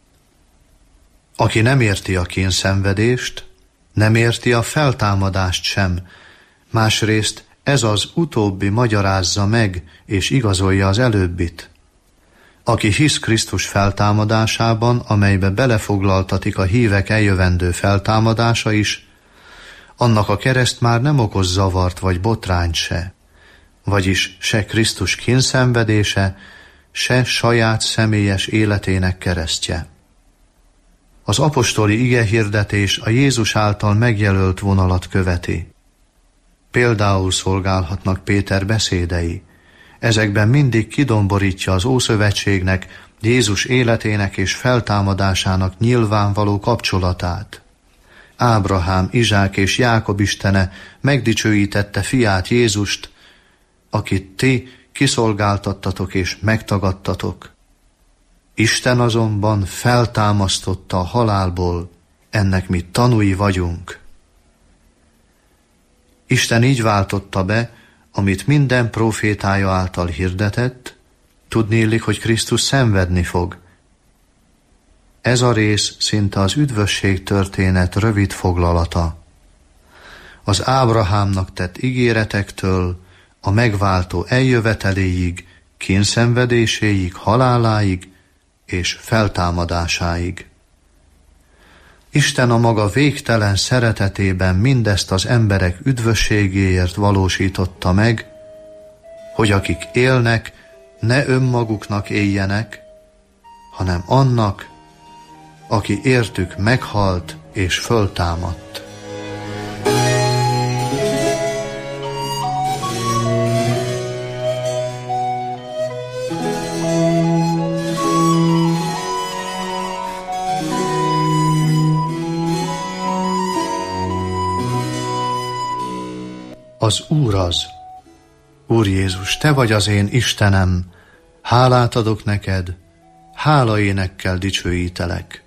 Aki nem érti a kényszenvedést, nem érti a feltámadást sem, másrészt ez az utóbbi magyarázza meg és igazolja az előbbit. Aki hisz Krisztus feltámadásában, amelybe belefoglaltatik a hívek eljövendő feltámadása is, annak a kereszt már nem okoz zavart vagy botrányt se, vagyis se Krisztus kényszenvedése, se saját személyes életének keresztje. Az apostoli igehirdetés a Jézus által megjelölt vonalat követi. Például szolgálhatnak Péter beszédei. Ezekben mindig kidomborítja az Ószövetségnek, Jézus életének és feltámadásának nyilvánvaló kapcsolatát. Ábrahám, Izsák és Jákob istene megdicsőítette fiát Jézust, akit ti kiszolgáltattatok és megtagadtatok. Isten azonban feltámasztotta a halálból, ennek mi tanúi vagyunk. Isten így váltotta be, amit minden prófétája által hirdetett, tudniillik, hogy Krisztus szenvedni fog. Ez a rész szinte az üdvösség történet rövid foglalata. Az Ábrahámnak tett ígéretektől a megváltó eljöveteléig, kényszenvedéséig, haláláig és feltámadásáig. Isten a maga végtelen szeretetében mindezt az emberek üdvösségéért valósította meg, hogy akik élnek, ne önmaguknak éljenek, hanem annak, aki értük meghalt és föltámadt. Az Úr az. Úr Jézus, Te vagy az én Istenem, hálát adok neked, hálaénekkel dicsőítelek.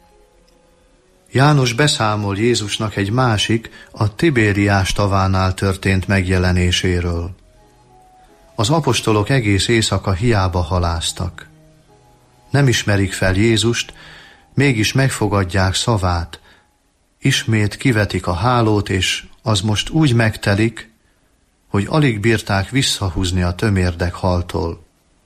János beszámol Jézusnak egy másik, a Tibériás tavánál történt megjelenéséről. Az apostolok egész éjszaka hiába haláztak. Nem ismerik fel Jézust, mégis megfogadják szavát. Ismét kivetik a hálót, és az most úgy megtelik, hogy alig bírták visszahúzni a tömérdek haltól.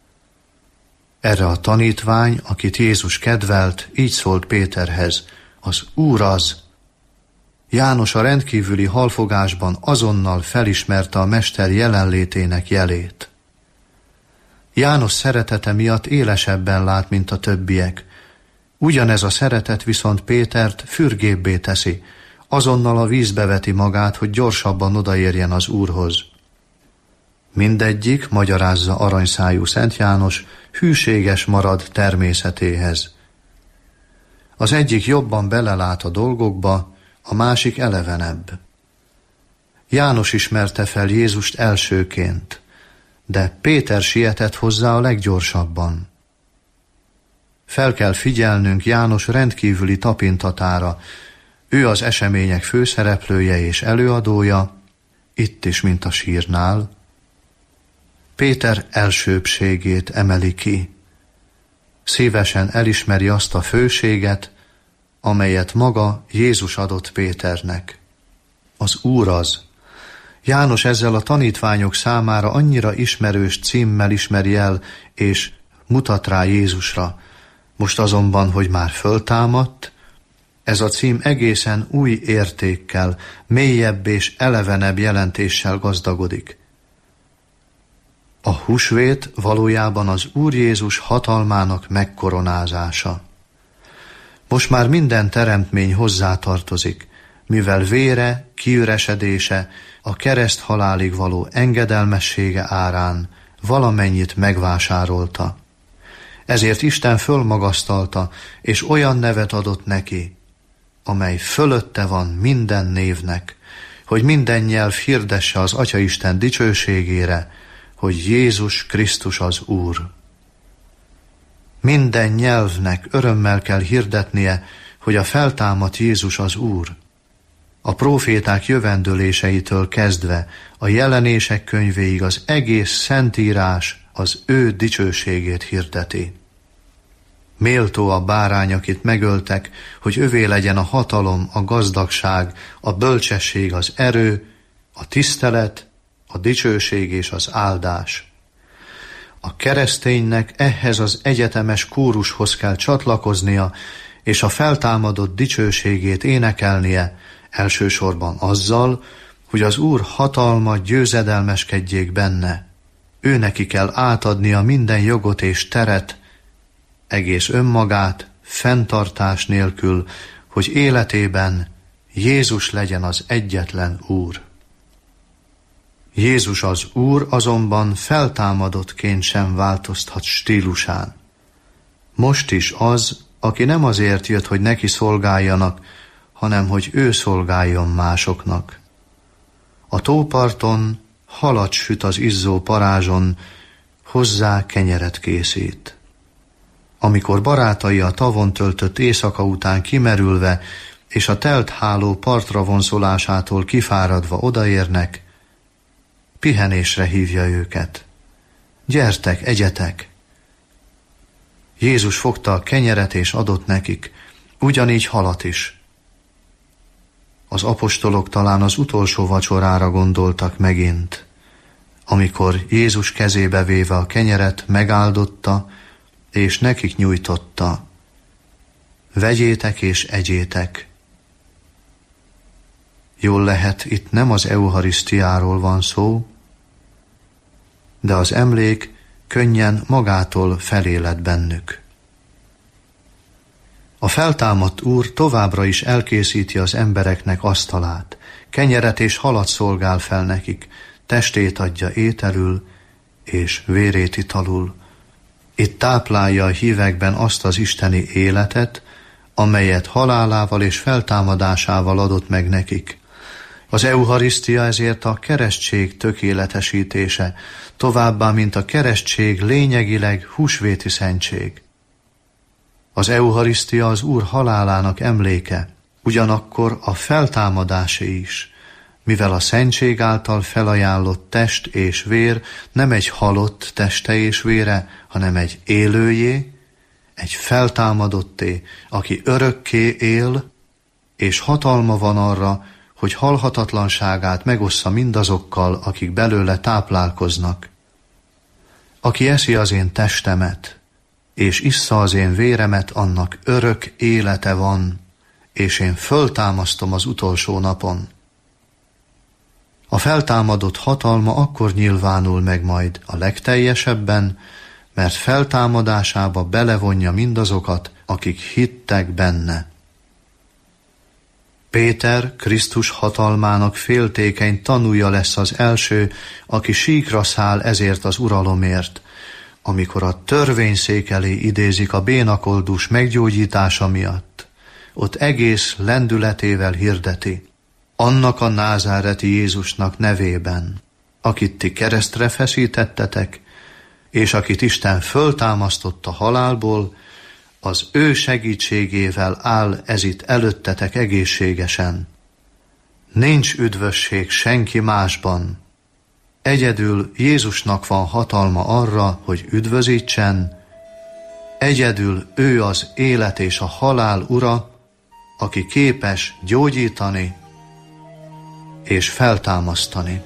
Erre a tanítvány, akit Jézus kedvelt, így szólt Péterhez: az Úr az. János a rendkívüli halfogásban azonnal felismerte a mester jelenlétének jelét. János szeretete miatt élesebben lát, mint a többiek. Ugyanez a szeretet viszont Pétert fürgébbé teszi, azonnal a vízbe veti magát, hogy gyorsabban odaérjen az Úrhoz. Mindegyik, magyarázza aranyszájú Szent János, hűséges marad természetéhez. Az egyik jobban belelát a dolgokba, a másik elevenebb. János ismerte fel Jézust elsőként, de Péter sietett hozzá a leggyorsabban. Fel kell figyelnünk János rendkívüli tapintatára. Ő az események főszereplője és előadója, itt is, mint a sírnál. Péter elsőbbségét emeli ki. Szívesen elismeri azt a főséget, amelyet maga Jézus adott Péternek. Az Úr az. János ezzel a tanítványok számára annyira ismerős címmel ismeri el, és mutat rá Jézusra. Most azonban, hogy már föltámadt, ez a cím egészen új értékkel, mélyebb és elevenebb jelentéssel gazdagodik. A húsvét valójában az Úr Jézus hatalmának megkoronázása. Most már minden teremtmény hozzátartozik, mivel vére, kiüresedése, a kereszt halálig való engedelmessége árán valamennyit megvásárolta. Ezért Isten fölmagasztalta, és olyan nevet adott neki, amely fölötte van minden névnek, hogy minden nyelv hirdesse az Atyaisten dicsőségére, hogy Jézus Krisztus az Úr. Minden nyelvnek örömmel kell hirdetnie, hogy a feltámadt Jézus az Úr. A próféták jövendőléseitől kezdve a jelenések könyvéig az egész Szentírás az ő dicsőségét hirdeti. Méltó a bárány, akit megöltek, hogy övé legyen a hatalom, a gazdagság, a bölcsesség, az erő, a tisztelet, a dicsőség és az áldás. A kereszténynek ehhez az egyetemes kórushoz kell csatlakoznia, és a feltámadott dicsőségét énekelnie, elsősorban azzal, hogy az Úr hatalma győzedelmeskedjék benne. Ő neki kell átadnia minden jogot és teret, egész önmagát, fenntartás nélkül, hogy életében Jézus legyen az egyetlen Úr. Jézus az Úr azonban feltámadottként sem változtat stílusán. Most is az, aki nem azért jött, hogy neki szolgáljanak, hanem hogy ő szolgáljon másoknak. A tóparton halat süt az izzó parázson, hozzá kenyeret készít. Amikor barátai a tavon töltött éjszaka után kimerülve, és a telt háló partra vonszolásától kifáradva odaérnek, pihenésre hívja őket. Gyertek, egyetek! Jézus fogta a kenyeret és adott nekik, ugyanígy halat is. Az apostolok talán az utolsó vacsorára gondoltak megint, amikor Jézus kezébe véve a kenyeret megáldotta, és nekik nyújtotta. Vegyétek és egyétek. Jól lehet, itt nem az eucharisztiáról van szó, de az emlék könnyen magától feléled bennük. A feltámadt Úr továbbra is elkészíti az embereknek asztalát, kenyeret és halat szolgál fel nekik, testét adja ételül, és vérét italul. Itt táplálja a hívekben azt az isteni életet, amelyet halálával és feltámadásával adott meg nekik. Az eucharisztia ezért a keresztség tökéletesítése, továbbá, mint a keresztség lényegileg húsvéti szentség. Az eucharisztia az Úr halálának emléke, ugyanakkor a feltámadásé is, mivel a szentség által felajánlott test és vér nem egy halott teste és vére, hanem egy élőjé, egy feltámadotté, aki örökké él, és hatalma van arra, hogy halhatatlanságát megossza mindazokkal, akik belőle táplálkoznak. Aki eszi az én testemet, és issza az én véremet, annak örök élete van, és én föltámasztom az utolsó napon. A feltámadott hatalma akkor nyilvánul meg majd a legteljesebben, mert feltámadásába belevonja mindazokat, akik hittek benne. Péter, Krisztus hatalmának féltékeny tanúja lesz az első, aki síkra száll ezért az uralomért, amikor a törvényszék elé idézik a bénakoldus meggyógyítása miatt. Ott egész lendületével hirdeti, annak a názáreti Jézusnak nevében, akit ti keresztre feszítettetek, és akit Isten föltámasztott a halálból, az ő segítségével áll ez itt előttetek egészségesen. Nincs üdvösség senki másban. Egyedül Jézusnak van hatalma arra, hogy üdvözítsen, egyedül ő az élet és a halál ura, aki képes gyógyítani és feltámasztani.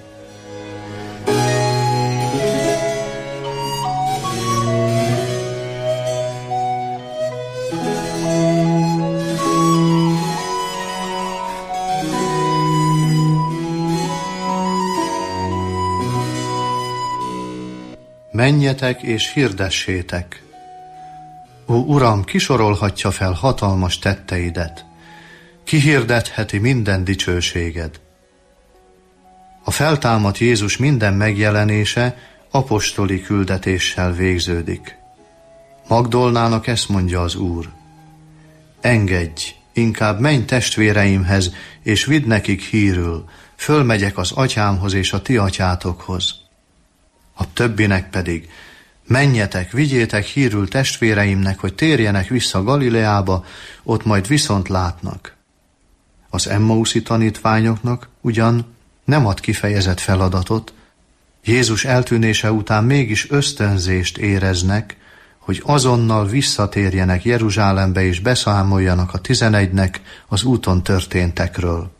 Menjetek és hirdessétek. Ó, Uram, ki sorolhatja fel hatalmas tetteidet? Ki hirdetheti minden dicsőséged? A feltámadt Jézus minden megjelenése apostoli küldetéssel végződik. Magdolnának ezt mondja az Úr: engedj, inkább menj testvéreimhez, és vidd nekik hírül, fölmegyek az atyámhoz és a ti atyátokhoz. A többinek pedig: Menjetek, vigyétek hírül testvéreimnek, hogy térjenek vissza Galileába, ott majd viszont látnak. Az Emmauszi tanítványoknak ugyan nem ad kifejezett feladatot, Jézus eltűnése után mégis ösztönzést éreznek, hogy azonnal visszatérjenek Jeruzsálembe és beszámoljanak a tizenegynek az úton történtekről.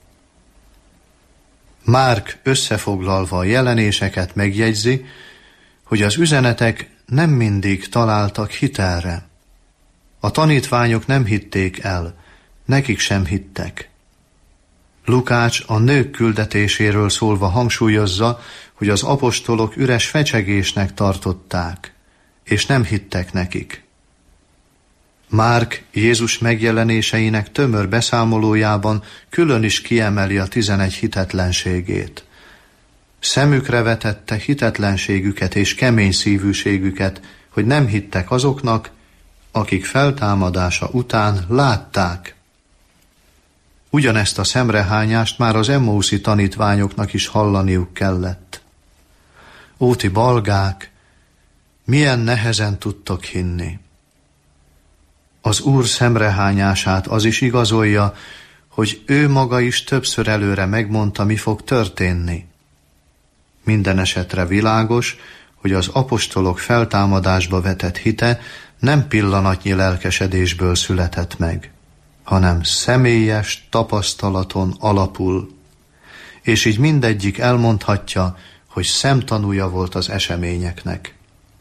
Márk összefoglalva a jelenéseket megjegyzi, hogy az üzenetek nem mindig találtak hitelre. A tanítványok nem hitték el, nekik sem hittek. Lukács a nők küldetéséről szólva hangsúlyozza, hogy az apostolok üres fecsegésnek tartották, és nem hittek nekik. Márk Jézus megjelenéseinek tömör beszámolójában külön is kiemeli a tizenegy hitetlenségét. Szemükre vetette hitetlenségüket és kemény szívűségüket, hogy nem hittek azoknak, akik feltámadása után látták. Ugyanezt a szemrehányást már az Emmauszi tanítványoknak is hallaniuk kellett. Ó, ti balgák, milyen nehezen tudtok hinni. Az Úr szemrehányását az is igazolja, hogy ő maga is többször előre megmondta, mi fog történni. Minden esetre világos, hogy az apostolok feltámadásba vetett hite nem pillanatnyi lelkesedésből született meg, hanem személyes tapasztalaton alapul, és így mindegyik elmondhatja, hogy szemtanúja volt az eseményeknek.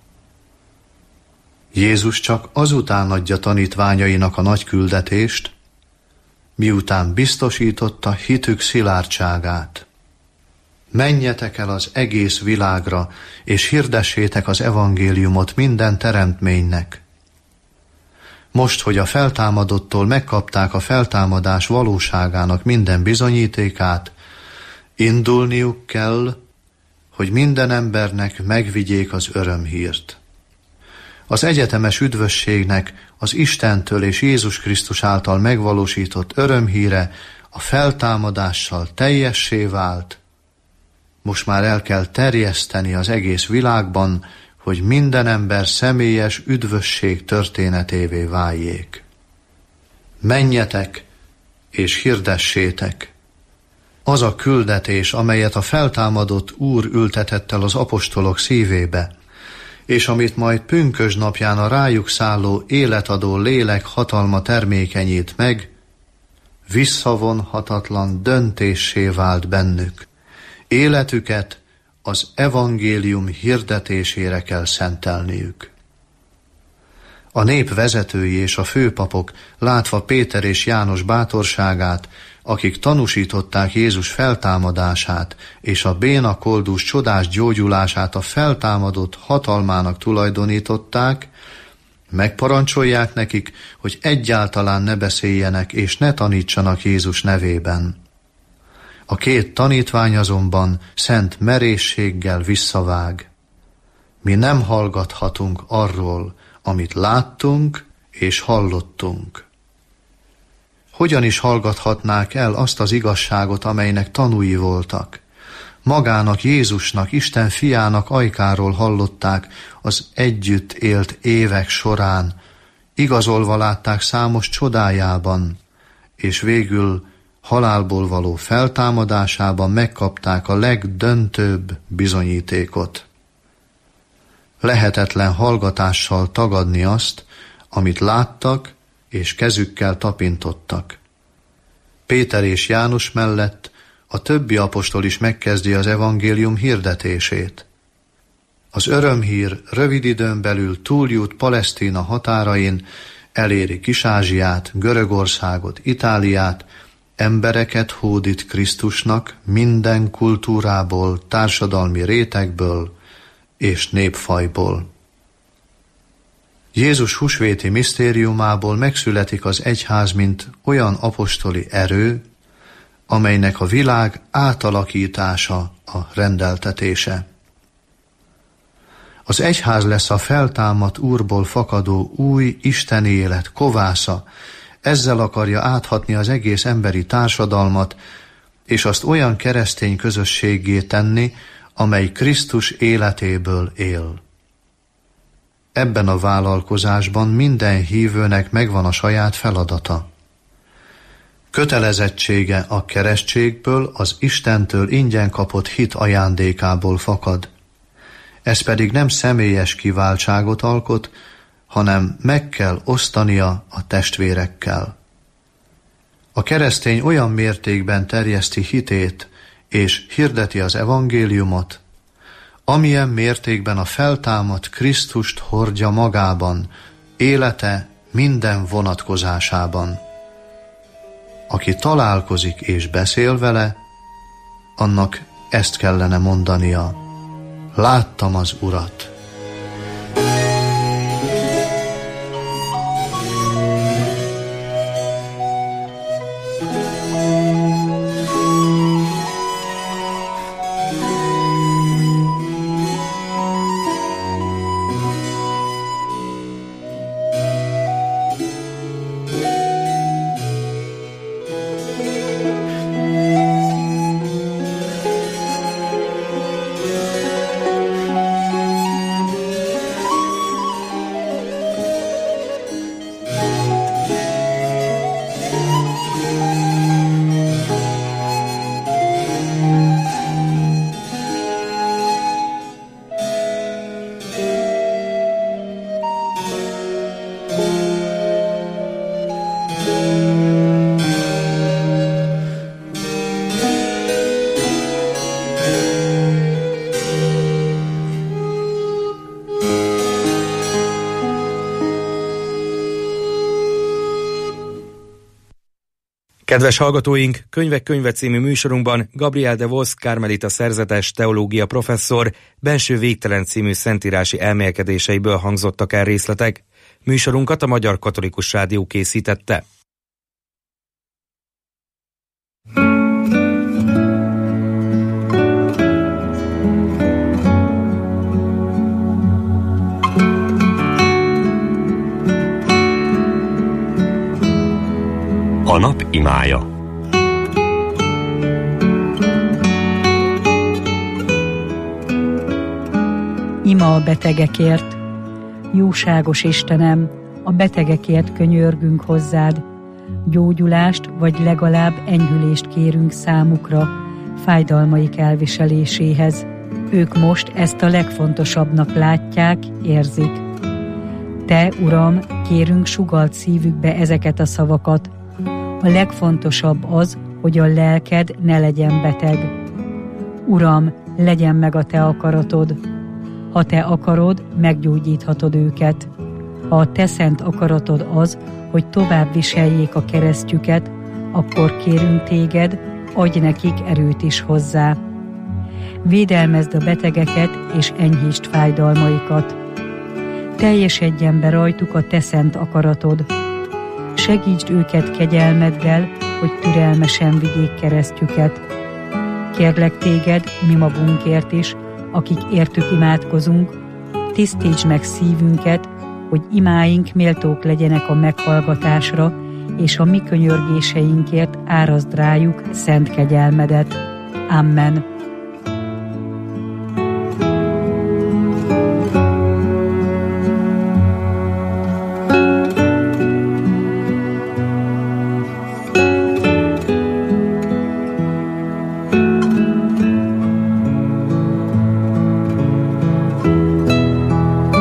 Jézus csak azután adja tanítványainak a nagy küldetést, miután biztosította hitük szilárdságát. Menjetek el az egész világra, és hirdessétek az evangéliumot minden teremtménynek. Most, hogy a feltámadottól megkapták a feltámadás valóságának minden bizonyítékát, indulniuk kell, hogy minden embernek megvigyék az örömhírt. Az egyetemes üdvösségnek az Istentől és Jézus Krisztus által megvalósított örömhíre a feltámadással teljessé vált. Most már el kell terjeszteni az egész világban, hogy minden ember személyes üdvösség történetévé váljék. Menjetek és hirdessétek! Az a küldetés, amelyet a feltámadott Úr ültetett el az apostolok szívébe, és amit majd pünkösd napján a rájuk szálló életadó lélek hatalma termékenyít meg, visszavonhatatlan döntéssé vált bennük. Életüket az evangélium hirdetésére kell szentelniük. A nép vezetői és a főpapok, látva Péter és János bátorságát, akik tanúsították Jézus feltámadását és a béna koldus csodás gyógyulását a feltámadott hatalmának tulajdonították, megparancsolják nekik, hogy egyáltalán ne beszéljenek és ne tanítsanak Jézus nevében. A két tanítvány azonban szent merészséggel visszavág. Mi nem hallgathatunk arról, amit láttunk és hallottunk. Hogyan is hallgathatnák el azt az igazságot, amelynek tanúi voltak? Magának, Jézusnak, Isten fiának ajkáról hallották az együtt élt évek során, igazolva látták számos csodájában, és végül halálból való feltámadásában megkapták a legdöntőbb bizonyítékot. Lehetetlen hallgatással tagadni azt, amit láttak és kezükkel tapintottak. Péter és János mellett a többi apostol is megkezdi az evangélium hirdetését. Az örömhír rövid időn belül túljut Palesztina határain, eléri Kis-Ázsiát, Görögországot, Itáliát, embereket hódít Krisztusnak minden kultúrából, társadalmi rétegből és népfajból. Jézus húsvéti misztériumából megszületik az egyház, mint olyan apostoli erő, amelynek a világ átalakítása a rendeltetése. Az egyház lesz a feltámadt Úrból fakadó új isteni élet kovásza, ezzel akarja áthatni az egész emberi társadalmat, és azt olyan keresztény közösséggé tenni, amely Krisztus életéből él. ebben a vállalkozásban minden hívőnek megvan a saját feladata. Kötelezettsége a keresztségből, az Istentől ingyen kapott hit ajándékából fakad. Ez pedig nem személyes kiváltságot alkot, hanem meg kell osztania a testvérekkel. A keresztény olyan mértékben terjeszti hitét és hirdeti az evangéliumot, amilyen mértékben a feltámadt Krisztust hordja magában, élete minden vonatkozásában. Aki találkozik és beszél vele, annak ezt kellene mondania: láttam az Urat. Kedves hallgatóink, Könyvek könyve című műsorunkban Gabriel de Vos karmelita szerzetes teológia professzor Benső végtelen című szentírási elmélkedéseiből hangzottak el részletek. Műsorunkat a Magyar Katolikus Rádió készítette. A nap imája. Ima a betegekért. Jóságos Istenem, a betegekért könyörgünk hozzád. Gyógyulást vagy legalább enyhülést kérünk számukra, fájdalmaik elviseléséhez. Ők most ezt a legfontosabbnak látják, érzik. Te, Uram, kérünk, sugald szívükbe ezeket a szavakat. A legfontosabb az, hogy a lelked ne legyen beteg. Uram, legyen meg a te akaratod. Ha te akarod, meggyógyíthatod őket. Ha a te szent akaratod az, hogy tovább viseljék a keresztjüket, akkor kérünk téged, adj nekik erőt is hozzá. Védelmezd a betegeket, és enyhítsd fájdalmaikat. Teljesedjen be rajtuk a te szent akaratod. Segítsd őket kegyelmeddel, hogy türelmesen vigyék keresztjüket. Kérlek téged, mi magunkért is, akik értük imádkozunk, tisztítsd meg szívünket, hogy imáink méltók legyenek a meghallgatásra, és a mi könyörgéseinkért árazd rájuk szent kegyelmedet. Amen.